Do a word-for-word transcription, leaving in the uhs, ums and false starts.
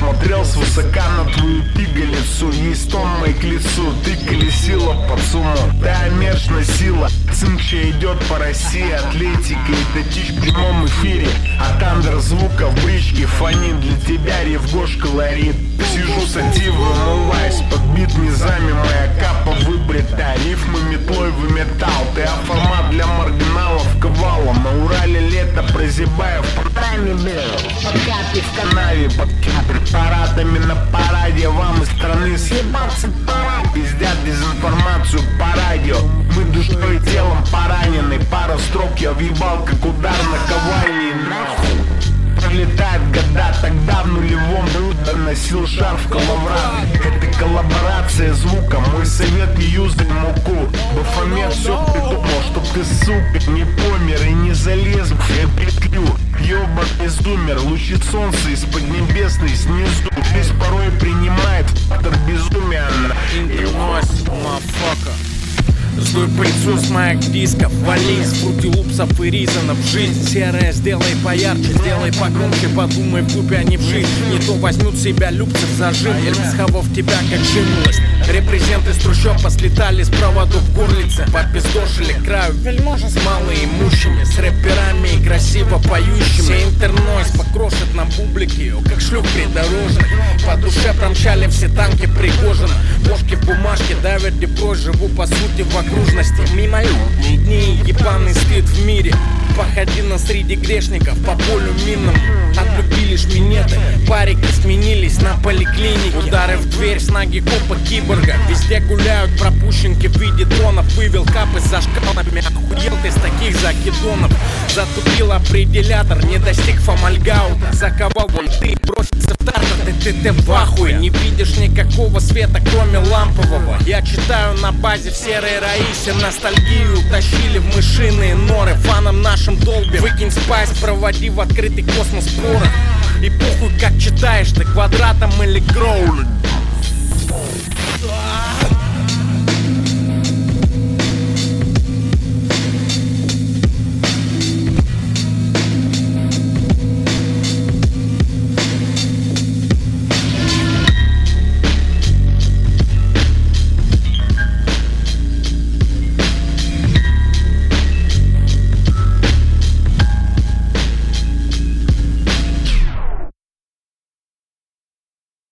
смотрел свысока на твою пигалицу. Есть тон мой к лицу, ты колесила под сумму. Да, мерчная сила, цинкча идет по России. Атлетика и татич в прямом эфире. А тандер звука в бричке фонит. Для тебя ревгош колорит. Сижу сативы, умываюсь под бит низами. Моя капа выбрита, рифмы метлой выметал. Ты а формат для маргиналов ковалом. На Урале лето прозябаю в прайме бел. Пока ты в канаве под препаратами на параде. Вам из страны съебаться пора. Пиздят дезинформацию по радио. Мы душой и телом поранены. Пара строк я въебал, как удар наковальни. Нахуй пролетают года, тогда в нулевом носил шарф коловрат. Это коллаборация звука, мой совет не юзай муку. Бафомет все придумал, чтоб ты, сука, не помер и не залез в петлю. Ёбаный зумер, лучи солнца из-под небесной снизу. Жизнь порой принимает фактор безумия. Сдуй пыльцу с моих дисков, вали из фрутилупсов и ризанов. Жизнь серая, сделай поярче, сделай погромче. Подумай в купе, а не в жизнь. Не то возьмут себя любцев зажим. Схавов тебя как жимолость. Репрезенты с трущоб послетали с проводов в горлице. Попиздошили к краю вельможи с малоимущими, с рэперами и красиво поющими. Все интернойс покрошат на публике, как шлюх придорожных. По душе промчали все танки Пригожина. Ложки в бумажке давят депро, живу по сути в окружности. Мимолетные дни, ебаный стыд в мире. Походина среди грешников по полю минному. Отлюбили шминеты, парики сменились на поликлинике. Удары в дверь с ноги копа киборга. Везде гуляют пропущенки в виде дронов. Вывел капы за шкалами. Охуел ты с таких закидонов. Затупил определятор, не достиг фомальгаута. Заковал вольты, бросится в тартер. Ты, ты, ты в ахуе. Не видишь никакого света, кроме лампового. Я читаю на базе в серой Раисе. Ностальгию тащили в мышиные норы. Фанам нашим долби. Выкинь спайс, проводи в открытый космос порох. И похуй как читаешь ты, квадратом или кроулем.